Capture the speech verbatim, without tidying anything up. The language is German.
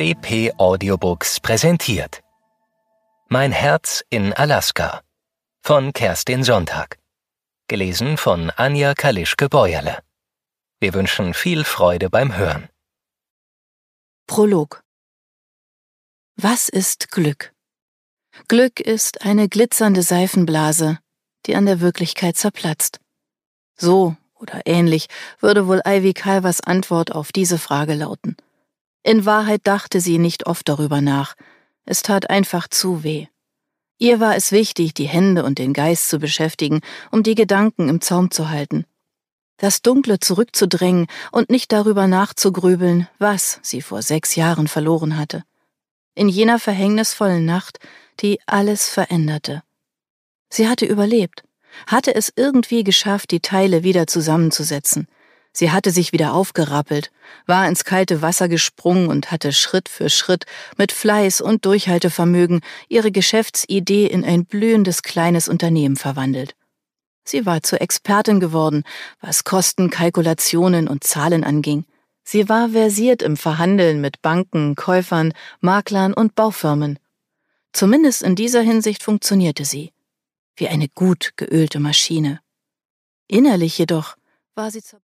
D P Audiobooks präsentiert Mein Herz in Alaska von Kerstin Sonntag. Gelesen von Anja Kalischke-Bäuerle. Wir wünschen viel Freude beim Hören. Prolog. Was ist Glück? Glück ist eine glitzernde Seifenblase, die an der Wirklichkeit zerplatzt. So oder ähnlich würde wohl Ivy Calvers Antwort auf diese Frage lauten. In Wahrheit dachte sie nicht oft darüber nach. Es tat einfach zu weh. Ihr war es wichtig, die Hände und den Geist zu beschäftigen, um die Gedanken im Zaum zu halten. Das Dunkle zurückzudrängen und nicht darüber nachzugrübeln, was sie vor sechs Jahren verloren hatte. In jener verhängnisvollen Nacht, die alles veränderte. Sie hatte überlebt, hatte es irgendwie geschafft, die Teile wieder zusammenzusetzen. Sie hatte sich wieder aufgerappelt, war ins kalte Wasser gesprungen und hatte Schritt für Schritt mit Fleiß und Durchhaltevermögen ihre Geschäftsidee in ein blühendes kleines Unternehmen verwandelt. Sie war zur Expertin geworden, was Kosten, Kalkulationen und Zahlen anging. Sie war versiert im Verhandeln mit Banken, Käufern, Maklern und Baufirmen. Zumindest in dieser Hinsicht funktionierte sie. Wie eine gut geölte Maschine. Innerlich jedoch war sie zer